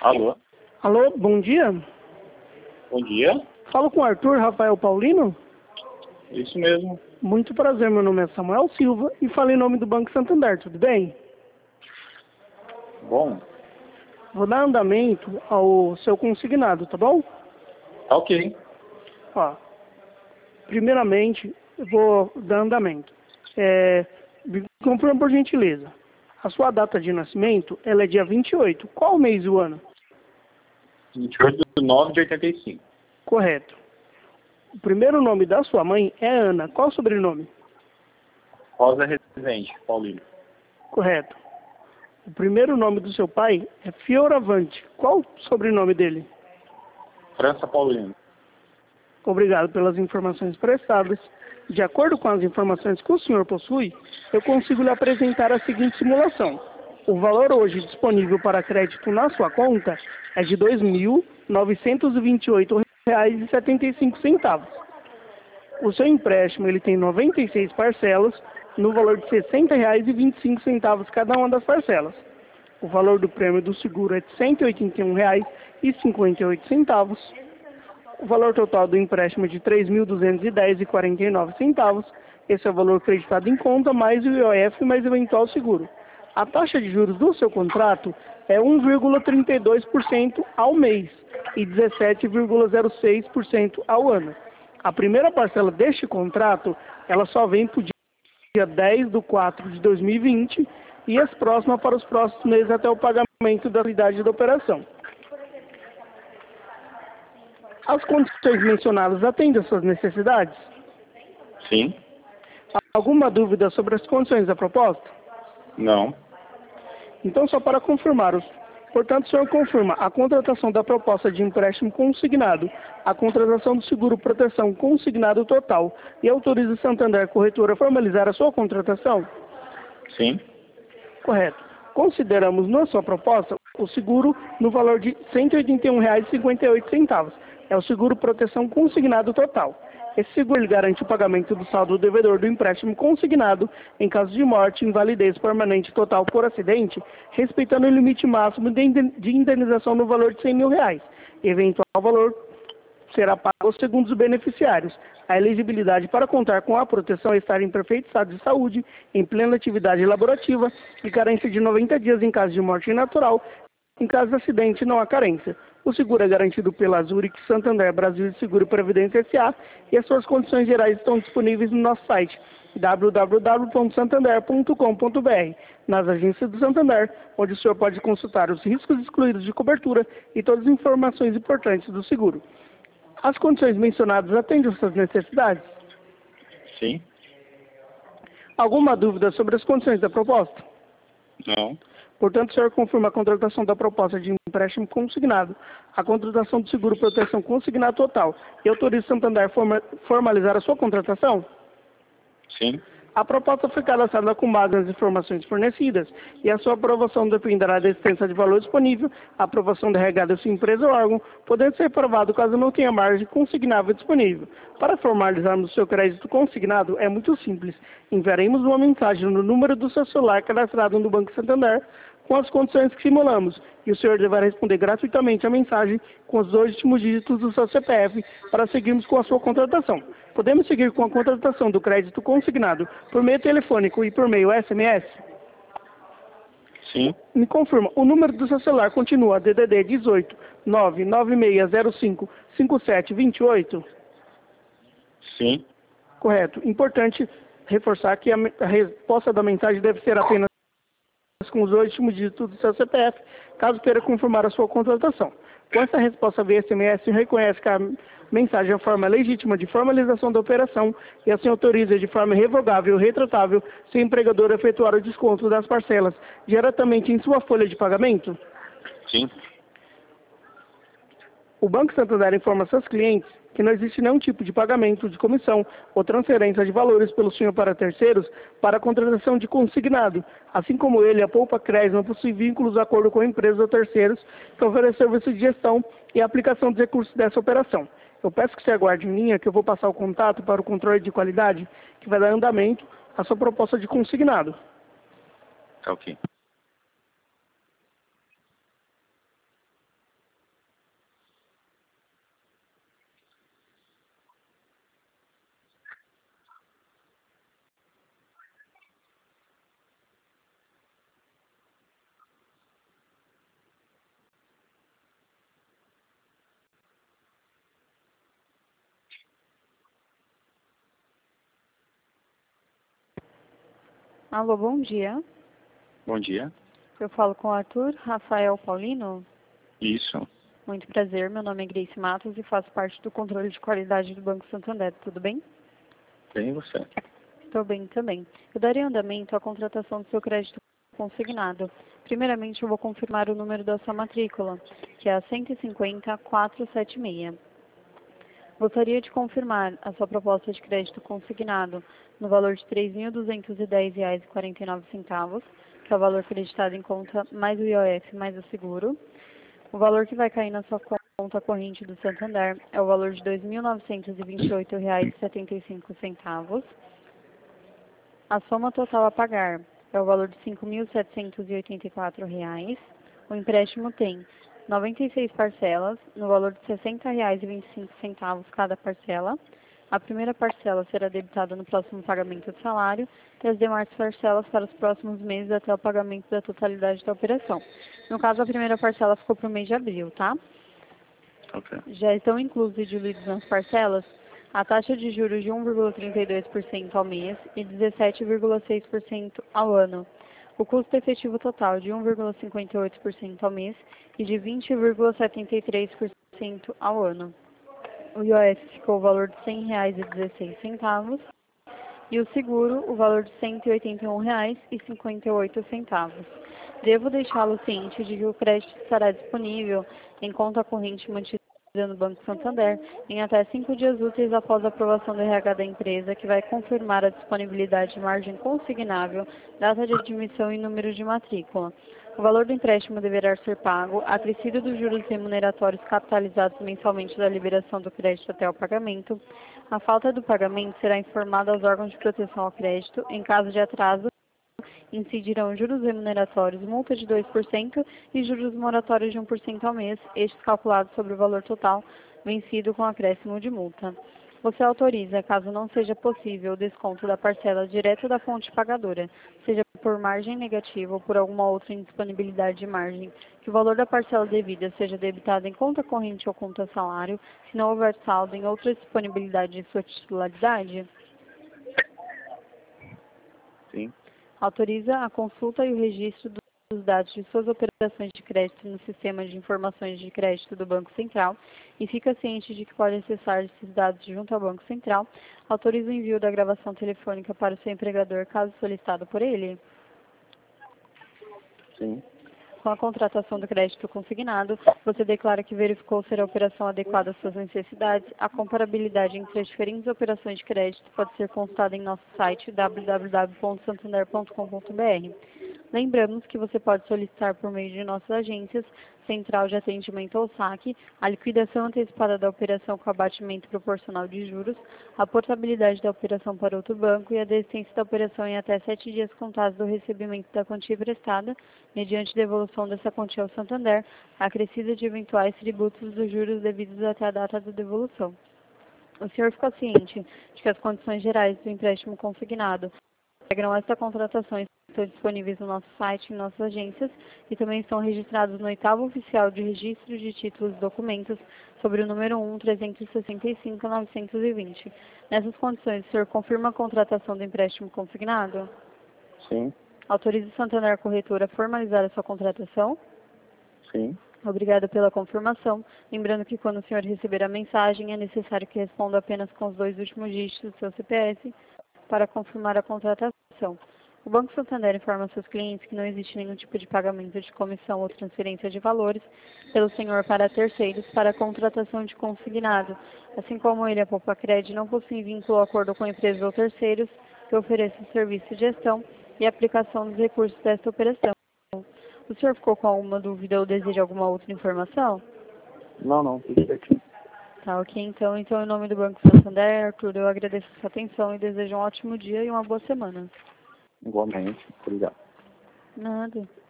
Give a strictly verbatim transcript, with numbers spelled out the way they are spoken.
Alô? Alô, bom dia. Bom dia. Falo com o Arthur Rafael Paulino. Isso mesmo. Muito prazer, meu nome é Samuel Silva e falo em nome do Banco Santander, tudo bem? Bom, Vou dar andamento ao seu consignado, tá bom? tá ok. Ó, primeiramente, eu vou dar andamento. É, me confirma por gentileza. A sua data de nascimento, ela é dia vinte e oito. Qual mês do ano? vinte e oito de nove de oitenta e cinco. Correto. O primeiro nome da sua mãe é Ana. Qual o sobrenome? Rosa Rezende, Paulino. Correto. O primeiro nome do seu pai é Fioravante. Qual o sobrenome dele? França Paulino. Obrigado pelas informações prestadas. De acordo com as informações que o senhor possui, eu consigo lhe apresentar a seguinte simulação. O valor hoje disponível para crédito na sua conta é de dois mil novecentos e vinte e oito reais e setenta e cinco centavos. O seu empréstimo ele tem noventa e seis parcelas, no valor de sessenta reais e vinte e cinco centavos cada uma das parcelas. O valor do prêmio do seguro é de cento e oitenta e um reais e cinquenta e oito centavos. O valor total do empréstimo é de três mil duzentos e dez reais e quarenta e nove centavos. Esse é o valor creditado em conta, mais o I O F mais eventual seguro. A taxa de juros do seu contrato é um vírgula trinta e dois por cento ao mês e dezessete vírgula zero seis por cento ao ano. A primeira parcela deste contrato, ela só vem para o dia dez de quatro de dois mil e vinte e as próximas para os próximos meses até o pagamento da idade da operação. As condições mencionadas atendem às suas necessidades? Sim. Alguma dúvida sobre as condições da proposta? Não. Então, só para confirmar, os... portanto, o senhor confirma a contratação da proposta de empréstimo consignado, a contratação do seguro proteção consignado total e autoriza o Santander Corretora a formalizar a sua contratação? Sim. Correto. Consideramos na sua proposta o seguro no valor de cento e oitenta e um reais e cinquenta e oito centavos. É o seguro proteção consignado total. Esse seguro ele garante o pagamento do saldo do devedor do empréstimo consignado em caso de morte, invalidez permanente total por acidente, respeitando o limite máximo de indenização no valor de cem mil reais. Eventual valor será pago segundo os beneficiários. A elegibilidade para contar com a proteção é estar em perfeito estado de saúde, em plena atividade laborativa e carência de noventa dias em caso de morte natural. Em caso de acidente, não há carência. O seguro é garantido pela Zurich Santander Brasil de Seguro e Previdência S A e as suas condições gerais estão disponíveis no nosso site w w w ponto santander ponto com ponto b r, nas agências do Santander, onde o senhor pode consultar os riscos excluídos de cobertura e todas as informações importantes do seguro. As condições mencionadas atendem às suas necessidades? Sim. Alguma dúvida sobre as condições da proposta? Não. Portanto, o senhor confirma a contratação da proposta de empréstimo consignado, a contratação do seguro proteção consignado total e autoriza o Santander forma, formalizar a sua contratação? Sim. A proposta foi cadastrada com base nas informações fornecidas e a sua aprovação dependerá da existência de valor disponível, a aprovação da R H da sua empresa ou órgão, podendo ser aprovado caso não tenha margem consignável disponível. Para formalizarmos o seu crédito consignado, é muito simples. Enviaremos uma mensagem no número do seu celular cadastrado no Banco Santander com as condições que simulamos, e o senhor deverá responder gratuitamente a mensagem com os dois últimos dígitos do seu C P F para seguirmos com a sua contratação. Podemos seguir com a contratação do crédito consignado por meio telefônico e por meio S M S? Sim. Me confirma, o número do seu celular continua D D D dezoito, nove nove seis zero cinco, cinco sete dois oito? Sim. Correto. Importante reforçar que a, a resposta da mensagem deve ser apenas com os dois últimos dígitos do seu C P F, caso queira confirmar a sua contratação. Com essa resposta via S M S, reconhece que a mensagem é a forma legítima de formalização da operação e assim autoriza de forma revogável e retratável seu empregador a efetuar o desconto das parcelas diretamente em sua folha de pagamento? Sim. O Banco Santander informa seus clientes que não existe nenhum tipo de pagamento de comissão ou transferência de valores pelo senhor para terceiros para a contratação de consignado. Assim como ele, a Poupa Cres não possui vínculos de acordo com empresas ou terceiros que oferecem serviço de gestão e aplicação dos recursos dessa operação. Eu peço que você aguarde em linha que eu vou passar o contato para o controle de qualidade que vai dar andamento à sua proposta de consignado. Tá ok. Alô, bom dia. Bom dia. Eu falo com o Arthur Rafael Paulino. Isso. Muito prazer, meu nome é Grace Matos e faço parte do controle de qualidade do Banco Santander, tudo bem? Bem, você? Estou bem também. Eu darei andamento à contratação do seu crédito consignado. Primeiramente, eu vou confirmar o número da sua matrícula, que é a cento e cinquenta, quatrocentos e setenta e seis. Gostaria de confirmar a sua proposta de crédito consignado no valor de três mil duzentos e dez reais e quarenta e nove centavos, que é o valor creditado em conta mais o I O F mais o seguro. O valor que vai cair na sua conta corrente do Santander é o valor de dois mil novecentos e vinte e oito reais e setenta e cinco centavos. A soma total a pagar é o valor de cinco mil setecentos e oitenta e quatro reais. O empréstimo tem noventa e seis parcelas, no valor de sessenta reais e vinte e cinco centavos cada parcela. A primeira parcela será debitada no próximo pagamento do salário e as demais parcelas para os próximos meses até o pagamento da totalidade da operação. No caso, a primeira parcela ficou para o mês de abril, tá? Ok. Já estão inclusos e diluídos nas parcelas a taxa de juros de um vírgula trinta e dois por cento ao mês e dezessete vírgula seis por cento ao ano. O custo efetivo total de um vírgula cinquenta e oito por cento ao mês e de vinte vírgula setenta e três por cento ao ano. O I O F ficou o valor de cem reais e dezesseis centavos e o seguro o valor de cento e oitenta e um reais e cinquenta e oito centavos. Devo deixá-lo ciente de que o crédito estará disponível em conta corrente mantida no Banco Santander em até cinco dias úteis após a aprovação do R H da empresa, que vai confirmar a disponibilidade de margem consignável, data de admissão e número de matrícula. O valor do empréstimo deverá ser pago, acrescido dos juros remuneratórios capitalizados mensalmente da liberação do crédito até o pagamento. A falta do pagamento será informada aos órgãos de proteção ao crédito. Em caso de atraso, incidirão juros remuneratórios, multa de dois por cento e juros moratórios de um por cento ao mês, estes calculados sobre o valor total vencido com acréscimo de multa. Você autoriza, caso não seja possível, o desconto da parcela direto da fonte pagadora, seja por margem negativa ou por alguma outra indisponibilidade de margem, que o valor da parcela devida seja debitado em conta corrente ou conta salário, se não houver saldo em outra disponibilidade de sua titularidade? Sim. Autoriza a consulta e o registro dos dados de suas operações de crédito no sistema de informações de crédito do Banco Central e fica ciente de que pode acessar esses dados junto ao Banco Central. Autoriza o envio da gravação telefônica para o seu empregador, caso solicitado por ele. Sim. Com a contratação do crédito consignado, você declara que verificou ser a operação adequada às suas necessidades. A comparabilidade entre as diferentes operações de crédito pode ser consultada em nosso site w w w ponto santander ponto com ponto b r. Lembramos que você pode solicitar por meio de nossas agências, Central de Atendimento ou saque, a liquidação antecipada da operação com abatimento proporcional de juros, a portabilidade da operação para outro banco e a desistência da operação em até sete dias contados do recebimento da quantia prestada, mediante devolução dessa quantia ao Santander, acrescida de eventuais tributos dos juros devidos até a data da devolução. O senhor ficou ciente de que as condições gerais do empréstimo consignado integram esta contratação estão disponíveis no nosso site e em nossas agências e também estão registrados no oitavo oficial de registro de títulos e documentos sobre o número um, trezentos e sessenta e cinco, novecentos e vinte. Nessas condições, o senhor confirma a contratação do empréstimo consignado? Sim. Autoriza o Santander Corretora a formalizar a sua contratação? Sim. Obrigada pela confirmação. Lembrando que quando o senhor receber a mensagem, é necessário que responda apenas com os dois últimos dígitos do seu C P F para confirmar a contratação. O Banco Santander informa seus clientes que não existe nenhum tipo de pagamento de comissão ou transferência de valores pelo senhor para terceiros para a contratação de consignado, assim como ele, a Poupacred, não possui vínculo ou acordo com empresas ou terceiros que ofereçam serviço de gestão e aplicação dos recursos desta operação. O senhor ficou com alguma dúvida ou deseja alguma outra informação? Não, não, tudo certinho. Tá, ok. Então, então, em nome do Banco Santander, Arthur, eu agradeço a sua atenção e desejo um ótimo dia e uma boa semana. Igualmente. Obrigado. Nada.